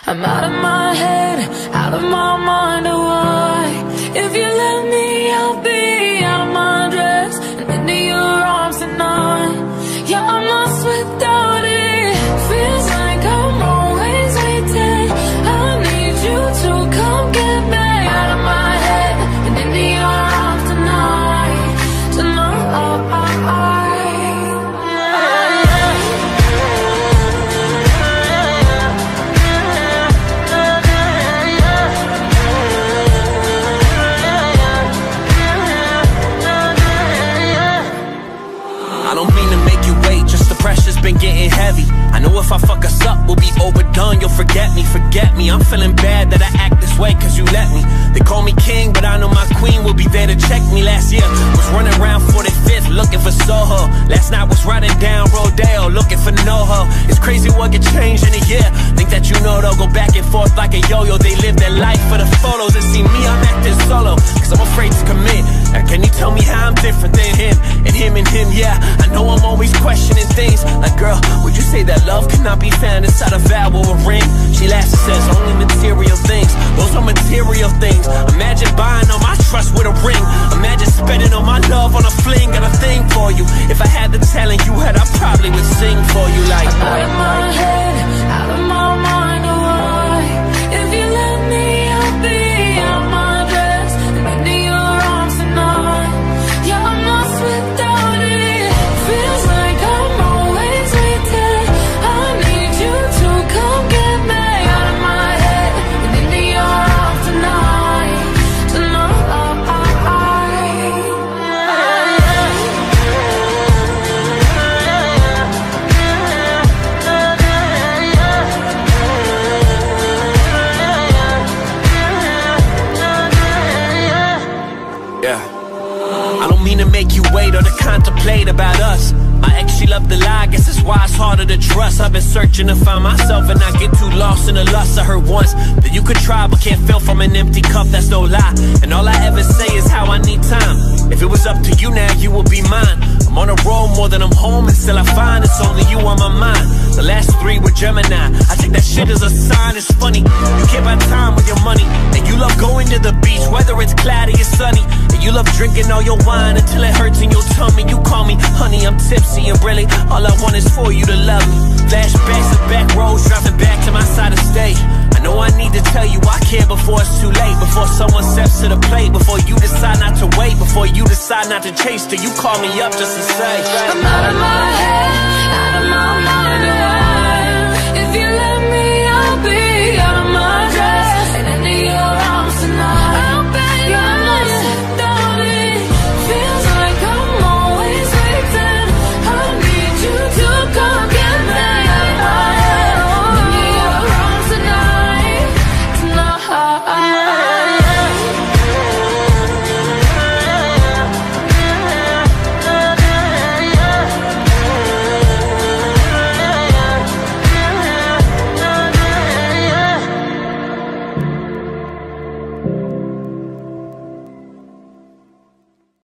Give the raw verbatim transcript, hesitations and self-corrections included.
I'm out of my head, out of my mind, oh why? If you let me, I'll be out of my dress and into your arms tonight. Yeah, I'm lost without it. Feels like I'm always waiting. I need you to come get me out of my head and into your arms tonight. Tonight. Pressure's been getting heavy. I know if I fuck us up, we'll be overdone. You'll forget me, forget me. I'm feeling bad that I act this way cause you let me. They call me king, but I know my queen will be there to check me. Last year, was running around forty-fifth looking for Soho. Last night was riding down Rodeo looking for NoHo. It's crazy what can change in a year. Think that you know they'll go back and forth like a yo-yo. They live their life for the photos and see me, I'm acting solo cause I'm afraid to commit. Now can you tell me how I'm different than him? And him and him, yeah. I know I'm always questioning things. Like, girl, would you say that love cannot be found inside a vow or a ring? She laughs and says, only material things. Those are material things. Imagine buying all my trust with a ring. Imagine spending all my love on a fling. Got a thing for you. If I had the talent you had, I probably would sing for you like I'm out of my head, out of my mind, oh why? If you let me, I'll be out of my dress and into your arms tonight. Yeah, I'm lost without it. Feels like I'm always waiting. I need you to come get me out of my head and into your arms tonight. Tonight. Yeah. I don't mean to make you wait or to contemplate about us. My ex, she loved to lie, I guess that's why it's harder to trust. I've been searching to find myself and I get too lost in the lust. I heard once that you could try but can't fill from an empty cup, that's no lie. And all I ever say is how I need time. If it was up to you now, you would be mine. I'm on a road more than I'm home and still I find it's only you on my mind. The last three were Gemini, I take that shit as a sign. It's funny, you care about time with your money. And you love going to the beach, whether it's cloudy or sunny. And you love drinking all your wine until it hurts in your tummy. You call me honey, I'm tipsy, and really all I want is for you to love me. Flashbacks of back roads, driving back to my side of state. I know I need to tell you I care before it's too late. Before someone steps to the plate, before you decide not to wait, before you decide not to chase till you call me up just to say I'm out of my head.